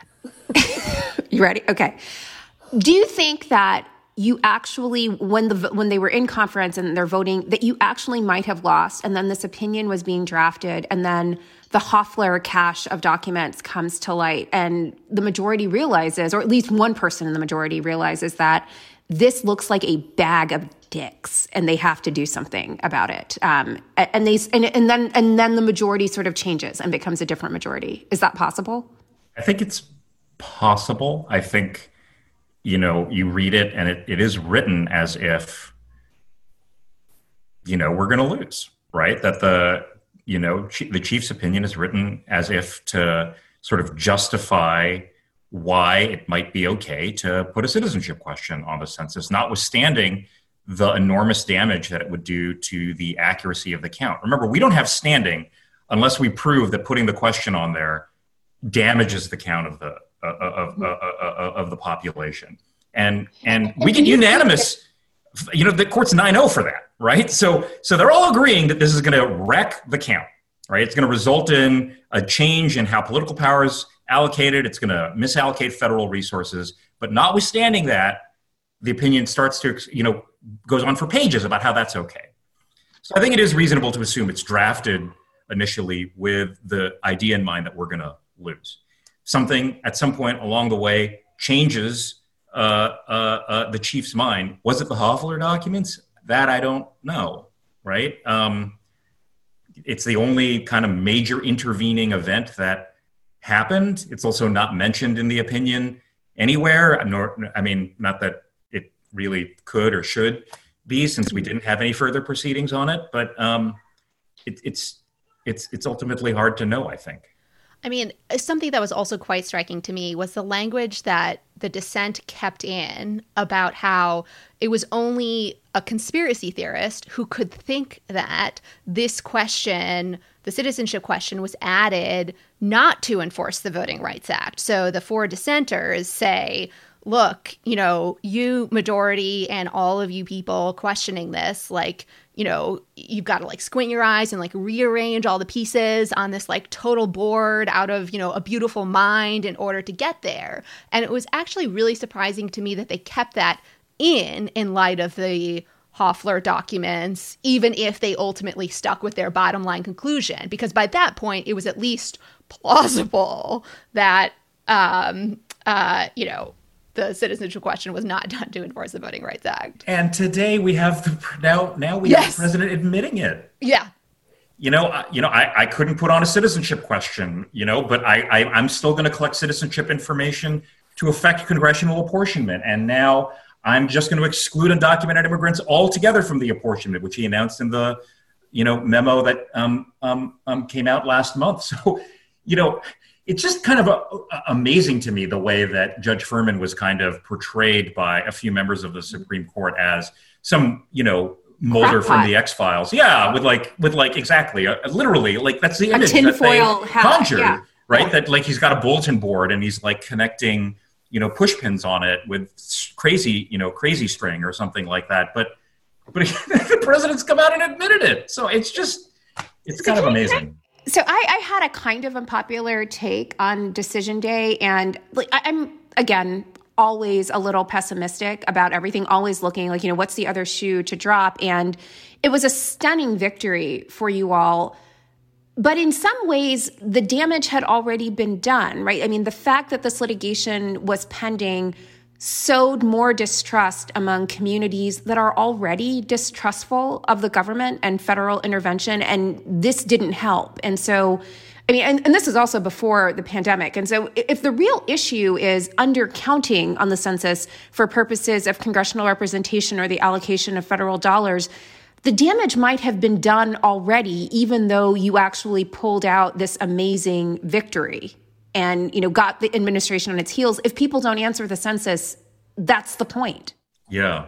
You ready? Okay. Do you think that you actually, when they were in conference and they're voting, that you actually might have lost, and then this opinion was being drafted, and then the Hoffler cache of documents comes to light, and the majority realizes, or at least one person in the majority realizes, that this looks like a bag of dicks, and they have to do something about it. And then the majority sort of changes and becomes a different majority. Is that possible? I think it's possible. I think, you read it and it is written as if, we're going to lose, right? That the chief's opinion is written as if to sort of justify why it might be okay to put a citizenship question on the census, notwithstanding the enormous damage that it would do to the accuracy of the count. Remember, we don't have standing unless we prove that putting the question on there damages the count of the population, and we get unanimous. The court's 9-0 for that, right? So they're all agreeing that this is going to wreck the count, right? It's going to result in a change in how political power is allocated. It's going to misallocate federal resources. But notwithstanding that, the opinion starts to, goes on for pages about how that's okay. So I think it is reasonable to assume it's drafted initially with the idea in mind that we're going to lose. Something at some point along the way changes the chief's mind. Was it the Hoffler documents? That I don't know, right? It's the only kind of major intervening event that happened. It's also not mentioned in the opinion anywhere. Not that it really could or should be, since we didn't have any further proceedings on it. But it's ultimately hard to know, I think. I mean, something that was also quite striking to me was the language that the dissent kept in about how it was only a conspiracy theorist who could think that this question, the citizenship question, was added not to enforce the Voting Rights Act. So the four dissenters say, look, you majority and all of you people questioning this, you've got to squint your eyes and rearrange all the pieces on this total board out of, a beautiful mind in order to get there. And it was actually really surprising to me that they kept that in light of the Hoffler documents, even if they ultimately stuck with their bottom line conclusion, because by that point it was at least plausible that, the citizenship question was not done to enforce the Voting Rights Act. And today we have now we have the president admitting it. Yeah. I couldn't put on a citizenship question, but I'm still going to collect citizenship information to affect congressional apportionment. And now I'm just going to exclude undocumented immigrants altogether from the apportionment, which he announced in the, memo that came out last month. So, it's just kind of amazing to me the way that Judge Furman was kind of portrayed by a few members of the Supreme Court as some, Mulder from the X-Files. Yeah, with exactly, literally, like that's the image that they conjured, right? That like he's got a bulletin board and he's like connecting, push pins on it with crazy string or something like that. But the president's come out and admitted it. So it's kind of amazing. So I had a kind of unpopular take on Decision Day, and like I'm again always a little pessimistic about everything, always looking like, what's the other shoe to drop? And it was a stunning victory for you all. But in some ways, the damage had already been done, right? I mean, the fact that this litigation was pending sowed more distrust among communities that are already distrustful of the government and federal intervention, and this didn't help. And so, I mean, and this is also before the pandemic. And so if the real issue is undercounting on the census for purposes of congressional representation or the allocation of federal dollars, the damage might have been done already, even though you actually pulled out this amazing victory and, got the administration on its heels. If people don't answer the census, that's the point. Yeah.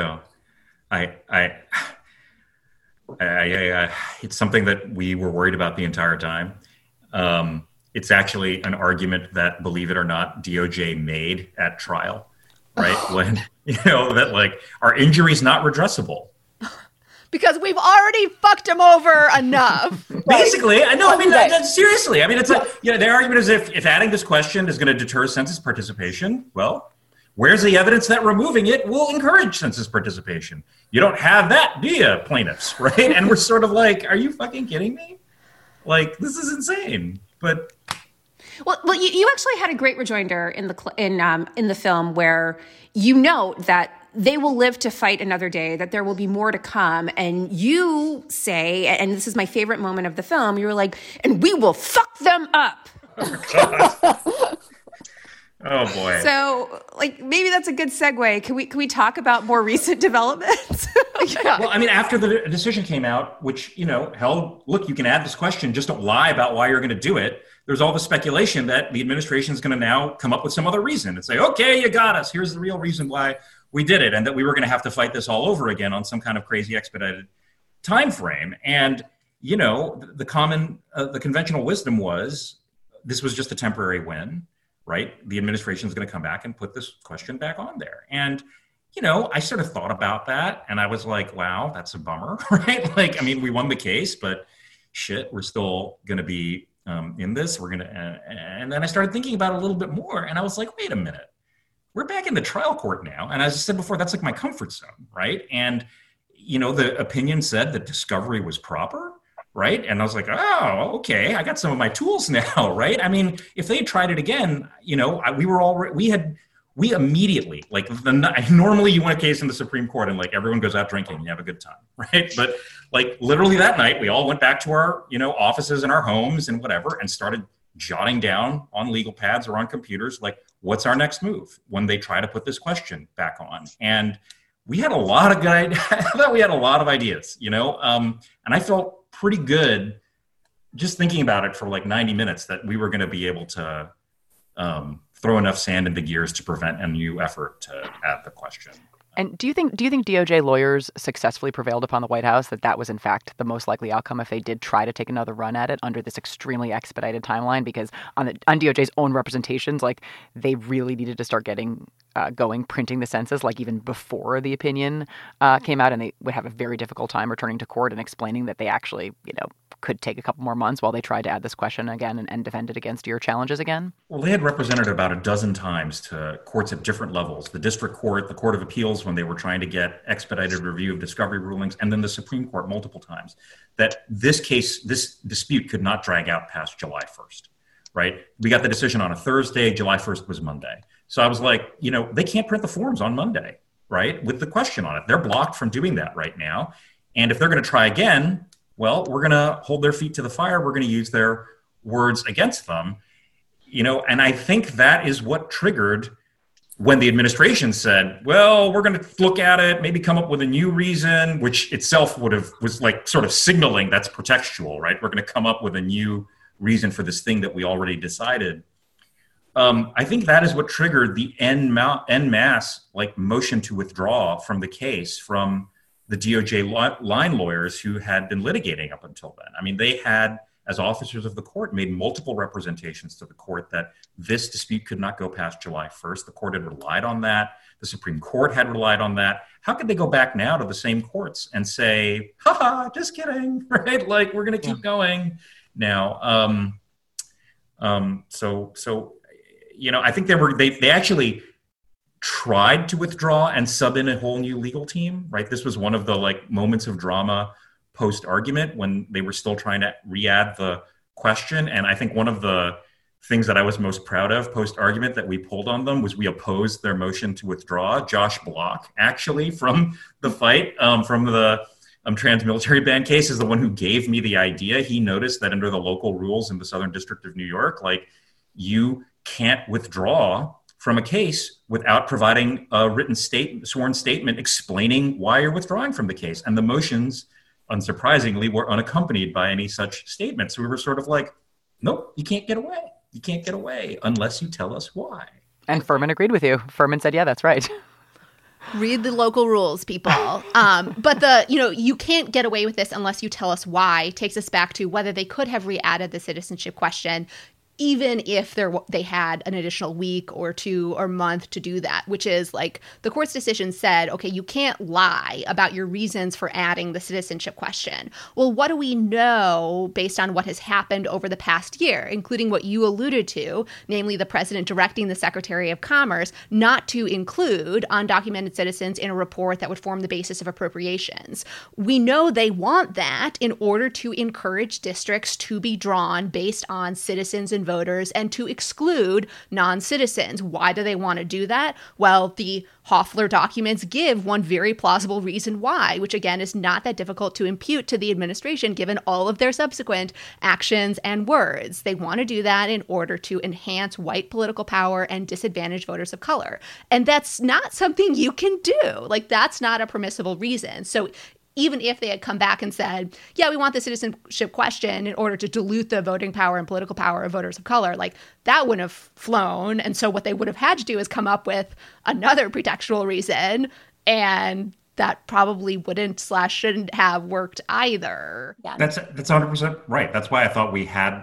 It's something that we were worried about the entire time. It's actually an argument that, believe it or not, DOJ made at trial, right? When, that like our injury's not redressable. Because we've already fucked him over enough. Basically, I know. I mean, seriously. I mean, it's like, the argument is if adding this question is going to deter census participation, well, where's the evidence that removing it will encourage census participation? You don't have that, do you, plaintiffs, right? And we're sort of like, are you fucking kidding me? Like, this is insane. But well, you actually had a great rejoinder in the film where you note that they will live to fight another day, that there will be more to come. And you say, and this is my favorite moment of the film, you were like, and we will fuck them up. Oh, God. Oh, boy. So, like, maybe that's a good segue. Can we talk about more recent developments? Yeah. Well, I mean, after the decision came out, which, look, you can add this question, just don't lie about why you're going to do it. There's all the speculation that the administration is going to now come up with some other reason and say, okay, you got us. Here's the real reason why we did it, and that we were going to have to fight this all over again on some kind of crazy expedited time frame. And, the conventional wisdom was this was just a temporary win, right? The administration is going to come back and put this question back on there. And, I sort of thought about that, and I was like, wow, that's a bummer, right? Like, I mean, we won the case, but shit, we're still going to be in this. And then I started thinking about it a little bit more, and I was like, wait a minute. We're back in the trial court now. And as I said before, that's like my comfort zone, right? And, the opinion said that discovery was proper, right? And I was like, oh, okay, I got some of my tools now, right? I mean, if they tried it again, we immediately, like, normally you win a case in the Supreme Court and like everyone goes out drinking and you have a good time, right? But like literally that night, we all went back to our, offices and our homes and whatever and started jotting down on legal pads or on computers, like, what's our next move when they try to put this question back on? And we had a lot of I thought we had a lot of ideas, and I felt pretty good just thinking about it for like 90 minutes that we were going to be able to throw enough sand into gears to prevent a new effort to add the question. And do you think DOJ lawyers successfully prevailed upon the White House that was in fact the most likely outcome if they did try to take another run at it under this extremely expedited timeline? Because on DOJ's own representations, like, they really needed to start getting printing the census, like, even before the opinion came out, and they would have a very difficult time returning to court and explaining that they actually, could take a couple more months while they tried to add this question again and defend it against your challenges again? Well, they had represented about a dozen times to courts at different levels, the district court, the Court of Appeals, when they were trying to get expedited review of discovery rulings, and then the Supreme Court multiple times, that this dispute could not drag out past July 1st, right? We got the decision on a Thursday, July 1st was Monday. So I was like, they can't print the forms on Monday, right? With the question on it. They're blocked from doing that right now. And if they're going to try again, well, we're going to hold their feet to the fire. We're going to use their words against them, and I think that is what triggered when the administration said, well, we're going to look at it, maybe come up with a new reason, which itself was like sort of signaling that's pretextual, right? We're going to come up with a new reason for this thing that we already decided. I think that is what triggered the en masse like motion to withdraw from the case from the DOJ line lawyers who had been litigating up until then. I mean, they had, as officers of the court, made multiple representations to the court that this dispute could not go past July 1st. The court had relied on that. The Supreme Court had relied on that. How could they go back now to the same courts and say, haha, just kidding, right? Like, we're going to keep going now. So, you know, I think they actually tried to withdraw and sub in a whole new legal team, right? This was one of the like moments of drama post-argument when they were still trying to re-add the question. And I think one of the things that I was most proud of post-argument that we pulled on them was we opposed their motion to withdraw. Josh Block, actually, from the fight, from the trans-military ban case, is the one who gave me the idea. He noticed that under the local rules in the Southern District of New York, like, you can't withdraw from a case without providing a written sworn statement explaining why you're withdrawing from the case. And the motions, unsurprisingly, were unaccompanied by any such statement. So we were sort of like, nope, you can't get away. You can't get away unless you tell us why. And Furman agreed with you. Furman said, yeah, that's right. Read the local rules, people. But you can't get away with this unless you tell us why takes us back to whether they could have re-added the citizenship question, even if they had an additional week or two or month to do that, which is like the court's decision said, okay, you can't lie about your reasons for adding the citizenship question. Well, what do we know based on what has happened over the past year, including what you alluded to, namely the president directing the Secretary of Commerce not to include undocumented citizens in a report that would form the basis of appropriations? We know they want that in order to encourage districts to be drawn based on citizens and voters and to exclude non-citizens. Why do they want to do that? Well, the Hoffler documents give one very plausible reason why, which again is not that difficult to impute to the administration given all of their subsequent actions and words. They want to do that in order to enhance white political power and disadvantage voters of color. And that's not something you can do. Like, that's not a permissible reason. So even if they had come back and said, yeah, we want the citizenship question in order to dilute the voting power and political power of voters of color, like, that wouldn't have flown. And so what they would have had to do is come up with another pretextual reason, and that probably shouldn't have worked either. Yeah. That's 100% right. That's why I thought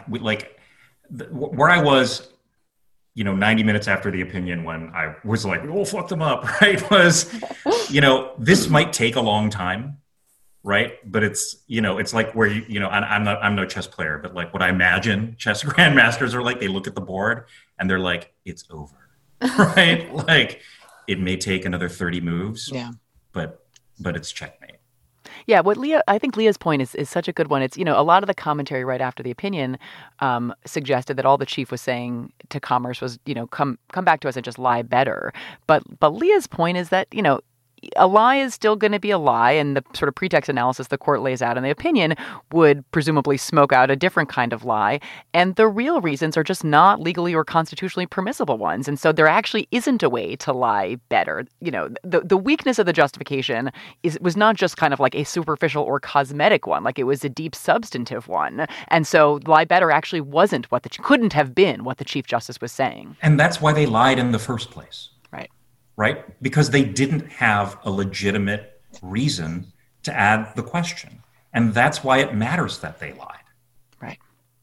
where I was, 90 minutes after the opinion when I was like, we'll fuck them up, right? Was, this might take a long time. Right. But it's like where, I'm no chess player, but like what I imagine chess grandmasters are like, they look at the board and they're like, it's over. Right. Like, it may take another 30 moves. Yeah. But it's checkmate. Yeah. I think Leah's point is such a good one. It's, a lot of the commentary right after the opinion suggested that all the chief was saying to Commerce was, come back to us and just lie better. But Leah's point is that, a lie is still going to be a lie, and the sort of pretext analysis the court lays out in the opinion would presumably smoke out a different kind of lie. And the real reasons are just not legally or constitutionally permissible ones. And so there actually isn't a way to lie better. The weakness of the justification was not just kind of like a superficial or cosmetic one, like it was a deep substantive one. And so lie better actually couldn't have been what the Chief Justice was saying. And that's why they lied in the first place. Right? Because they didn't have a legitimate reason to add the question. And that's why it matters that they lied. Right.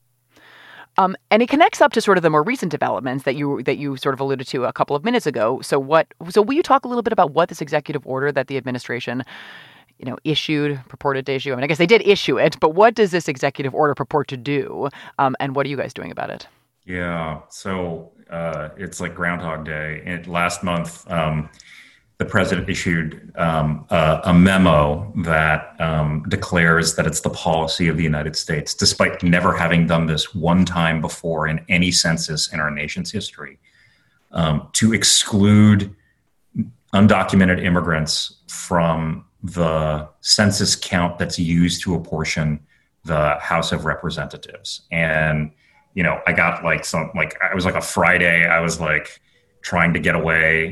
And it connects up to sort of the more recent developments that you sort of alluded to a couple of minutes ago. So will you talk a little bit about what this executive order that the administration purported to issue? I mean, I guess they did issue it, but what does this executive order purport to do? And what are you guys doing about it? Yeah. So it's like Groundhog Day. Last month, the president issued a memo that declares that it's the policy of the United States, despite never having done this one time before in any census in our nation's history, to exclude undocumented immigrants from the census count that's used to apportion the House of Representatives. And I got it was like a Friday. I was like trying to get away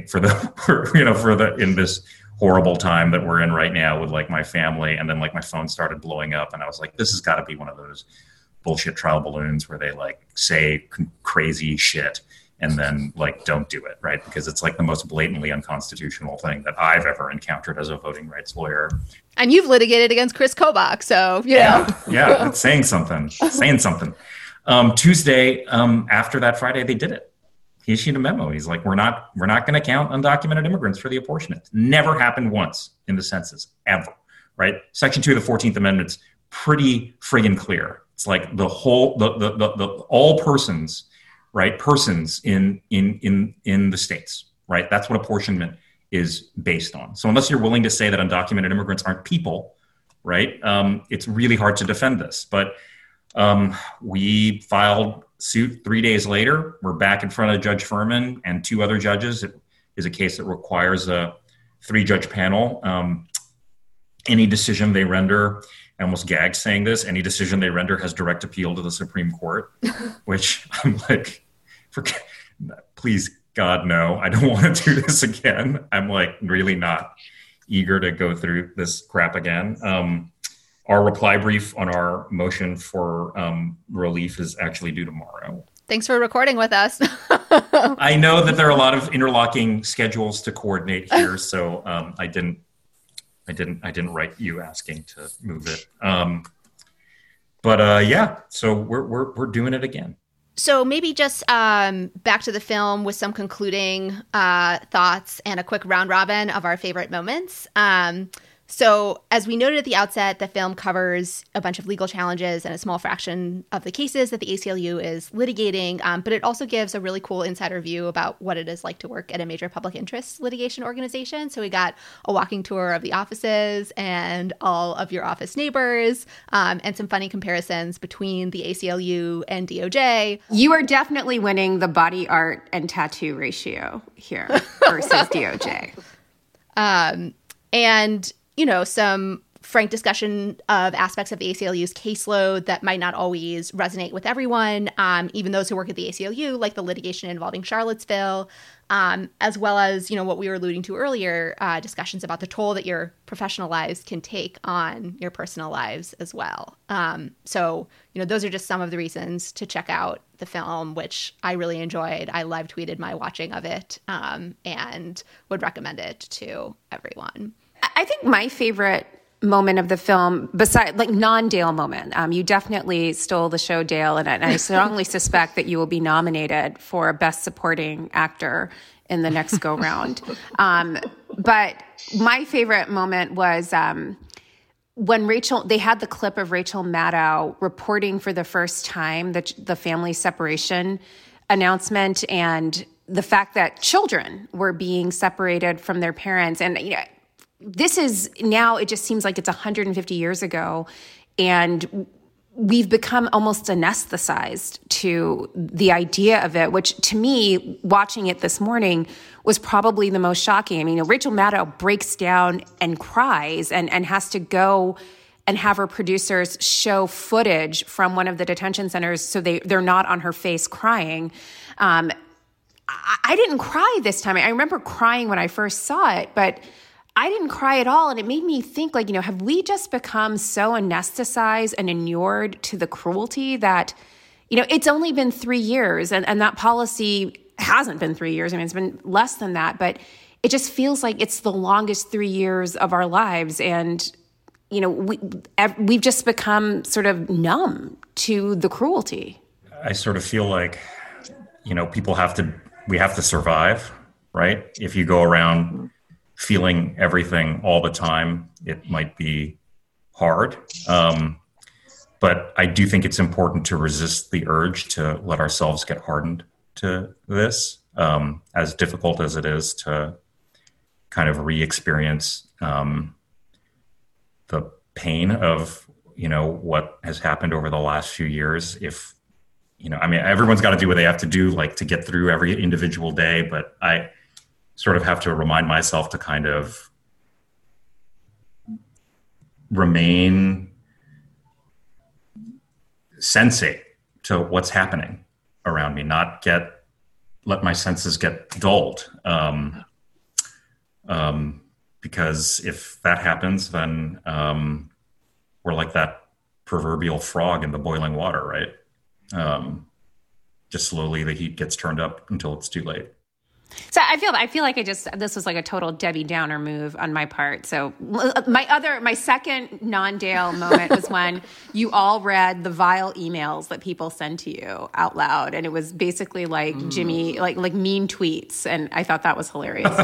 in this horrible time that we're in right now with like my family. And then like my phone started blowing up and I was like, this has got to be one of those bullshit trial balloons where they like say crazy shit and then like don't do it, right? Because it's like the most blatantly unconstitutional thing that I've ever encountered as a voting rights lawyer. And you've litigated against Chris Kobach, so you know. Yeah, it's saying something. Tuesday, after that Friday, they did it. He issued a memo. He's like, we're not going to count undocumented immigrants for the apportionment. Never happened once in the census, ever, right? Section 2 of the 14th Amendment's pretty friggin' clear. It's like the whole, all persons, right? Persons in the states, right? That's what apportionment is based on. So unless you're willing to say that undocumented immigrants aren't people, right? It's really hard to defend this. But we filed suit 3 days later. We're back in front of Judge Furman and 2 other judges. It is a case that requires a 3-judge panel. Any decision they render, I almost gagged saying this, any decision they render has direct appeal to the Supreme Court, which I'm like, please, God, no, I don't want to do this again. I'm like really not eager to go through this crap again. Our reply brief on our motion for relief is actually due tomorrow. Thanks for recording with us. I know that there are a lot of interlocking schedules to coordinate here, so I didn't write you asking to move it. But yeah, so we're doing it again. So maybe just back to the film with some concluding thoughts and a quick round robin of our favorite moments. So as we noted at the outset, the film covers a bunch of legal challenges and a small fraction of the cases that the ACLU is litigating, but it also gives a really cool insider view about what it is like to work at a major public interest litigation organization. So we got a walking tour of the offices and all of your office neighbors, and some funny comparisons between the ACLU and DOJ. You are definitely winning the body art and tattoo ratio here versus DOJ. And you know, some frank discussion of aspects of the ACLU's caseload that might not always resonate with everyone, even those who work at the ACLU, like the litigation involving Charlottesville, as well as, you know, what we were alluding to earlier, discussions about the toll that your professional lives can take on your personal lives as well. So, you know, those are just some of the reasons to check out the film, which I really enjoyed. I live tweeted my watching of it, and would recommend it to everyone. I think my favorite moment of the film, besides like non-Dale moment, you definitely stole the show, Dale, and I strongly suspect that you will be nominated for Best Supporting Actor in the next go round. But my favorite moment was when they had the clip of Rachel Maddow reporting for the first time the family separation announcement and the fact that children were being separated from their parents. And, you know, this is now, it just seems like it's 150 years ago, and we've become almost anesthetized to the idea of it, which to me, watching it this morning, was probably the most shocking. I mean, Rachel Maddow breaks down and cries and has to go and have her producers show footage from one of the detention centers so they're not on her face crying. I didn't cry this time. I remember crying when I first saw it, but I didn't cry at all. And it made me think, like, you know, have we just become so anesthetized and inured to the cruelty that, you know, it's only been 3 years and that policy hasn't been 3 years. I mean, it's been less than that, but it just feels like it's the longest 3 years of our lives. And, you know, we've just become sort of numb to the cruelty. I sort of feel like, you know, we have to survive, right? If you go around feeling everything all the time, it might be hard. But I do think it's important to resist the urge to let ourselves get hardened to this, as difficult as it is to kind of re-experience the pain of, you know, what has happened over the last few years. If, you know, I mean, everyone's got to do what they have to do, like, to get through every individual day, but I sort of have to remind myself to kind of remain sensate to what's happening around me, not let my senses get dulled. Because if that happens, then we're like that proverbial frog in the boiling water, right? Just slowly the heat gets turned up until it's too late. So I feel like this was like a total Debbie Downer move on my part. So my second non-Dale moment was when you all read the vile emails that people send to you out loud, and it was basically like Jimmy, like mean tweets, and I thought that was hilarious.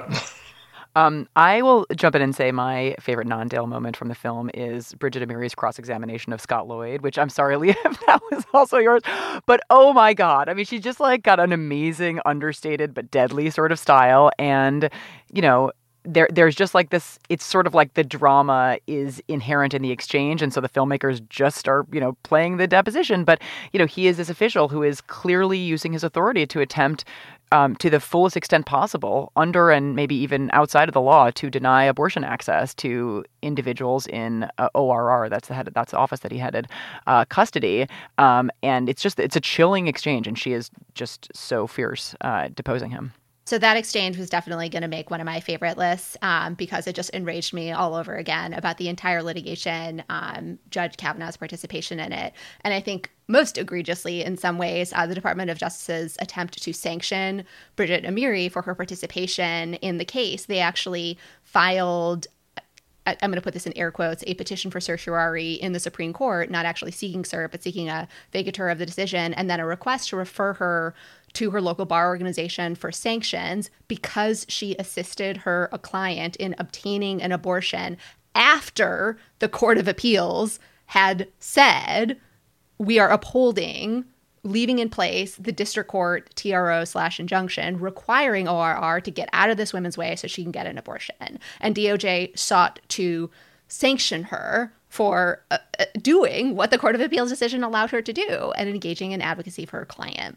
I will jump in and say my favorite non-Dale moment from the film is Bridget Amiri's cross-examination of Scott Lloyd, which I'm sorry, Leah, if that was also yours. But oh my God. I mean, she just like got an amazing, understated but deadly sort of style. And, you know, there's just like this, it's sort of like the drama is inherent in the exchange. And so the filmmakers just are, you know, playing the deposition. But, you know, he is this official who is clearly using his authority to attempt to the fullest extent possible, under and maybe even outside of the law, to deny abortion access to individuals in ORR. That's the office that he headed, custody. And it's a chilling exchange, and she is just so fierce deposing him. So that exchange was definitely going to make one of my favorite lists because it just enraged me all over again about the entire litigation, Judge Kavanaugh's participation in it. And I think most egregiously in some ways, the Department of Justice's attempt to sanction Bridget Amiri for her participation in the case. They actually filed, I'm going to put this in air quotes, a petition for certiorari in the Supreme Court, not actually seeking cert, but seeking a vacatur of the decision, and then a request to refer her to her local bar organization for sanctions because she assisted a client in obtaining an abortion after the Court of Appeals had said, we are upholding, leaving in place the district court TRO/injunction requiring ORR to get out of this woman's way so she can get an abortion. And DOJ sought to sanction her for doing what the Court of Appeals decision allowed her to do and engaging in advocacy for her client.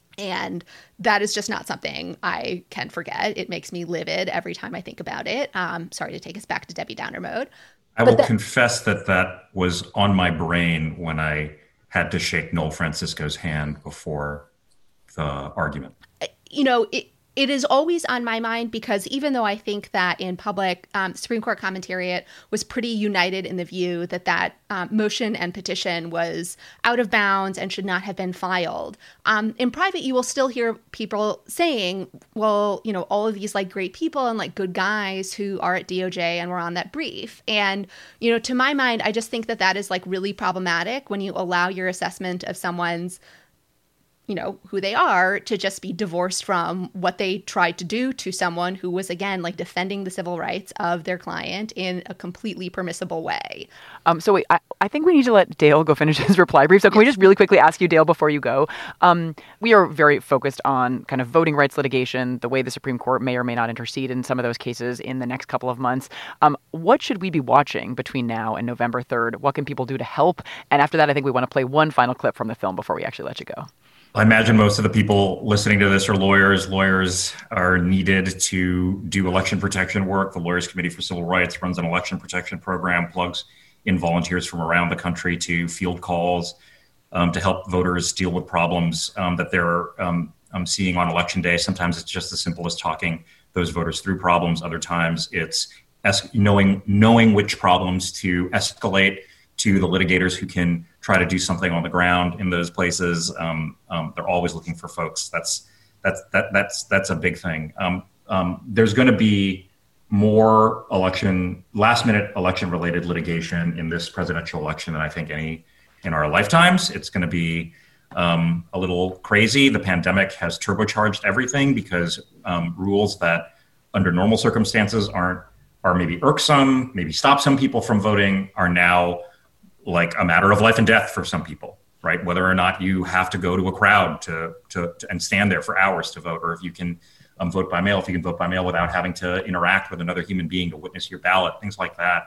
And that is just not something I can forget. It makes me livid every time I think about it. Sorry to take us back to Debbie Downer mode. I will confess that was on my brain when I had to shake Noel Francisco's hand before the argument. You know, it is always on my mind because even though I think that in public, Supreme Court commentariat was pretty united in the view that motion and petition was out of bounds and should not have been filed. In private, you will still hear people saying, well, you know, all of these like great people and like good guys who are at DOJ and were on that brief. And, you know, to my mind, I just think that is like really problematic when you allow your assessment of someone's, you know, who they are to just be divorced from what they tried to do to someone who was, again, like defending the civil rights of their client in a completely permissible way. So wait, I think we need to let Dale go finish his reply brief. So can we just really quickly ask you, Dale, before you go? We are very focused on kind of voting rights litigation, the way the Supreme Court may or may not intercede in some of those cases in the next couple of months. What should we be watching between now and November 3rd? What can people do to help? And after that, I think we want to play one final clip from the film before we actually let you go. I imagine most of the people listening to this are lawyers. Lawyers are needed to do election protection work. The Lawyers Committee for Civil Rights runs an election protection program, plugs in volunteers from around the country to field calls to help voters deal with problems that they're seeing on election day. Sometimes it's just as simple as talking those voters through problems. Other times it's knowing which problems to escalate to the litigators who can try to do something on the ground in those places. They're always looking for folks. That's a big thing. There's going to be more last minute election related litigation in this presidential election than I think any in our lifetimes. It's going to be a little crazy. The pandemic has turbocharged everything because rules that under normal circumstances are maybe irksome, maybe stop some people from voting, are now like a matter of life and death for some people, right? Whether or not you have to go to a crowd to and stand there for hours to vote, or if you can vote by mail, if you can vote by mail without having to interact with another human being to witness your ballot, things like that.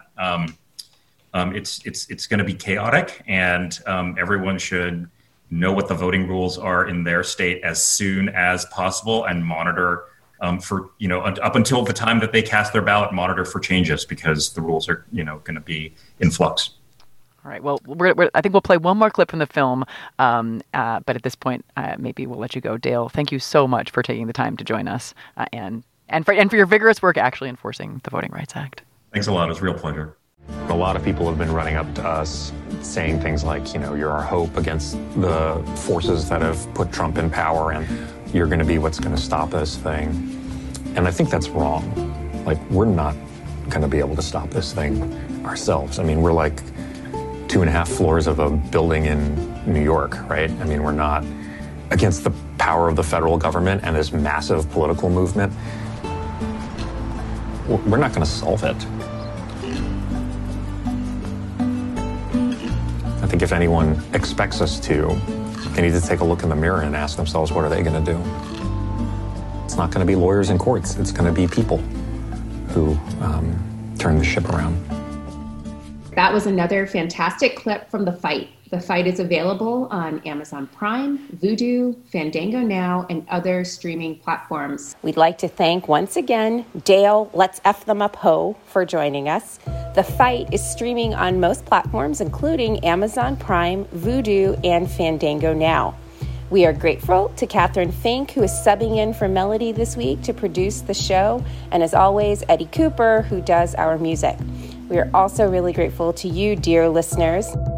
It's going to be chaotic, and everyone should know what the voting rules are in their state as soon as possible and monitor for, up until the time that they cast their ballot, monitor for changes because the rules are, going to be in flux. All right. Well, I think we'll play one more clip from the film, but at this point, maybe we'll let you go. Dale, thank you so much for taking the time to join us and for your vigorous work actually enforcing the Voting Rights Act. Thanks a lot. It was a real pleasure. A lot of people have been running up to us saying things like, you're our hope against the forces that have put Trump in power, and you're going to be what's going to stop this thing. And I think that's wrong. We're not going to be able to stop this thing ourselves. We're 2.5 floors of a building in New York, right? We're not against the power of the federal government and this massive political movement. We're not going to solve it. I think if anyone expects us to, they need to take a look in the mirror and ask themselves, what are they going to do? It's not going to be lawyers and courts. It's going to be people who turn the ship around. That was another fantastic clip from The Fight. The Fight is available on Amazon Prime, Vudu, Fandango Now, and other streaming platforms. We'd like to thank once again Dale Let's F Them Up Ho for joining us. The Fight is streaming on most platforms, including Amazon Prime, Vudu, and Fandango Now. We are grateful to Catherine Fink, who is subbing in for Melody this week to produce the show, and as always, Eddie Cooper, who does our music. We are also really grateful to you, dear listeners.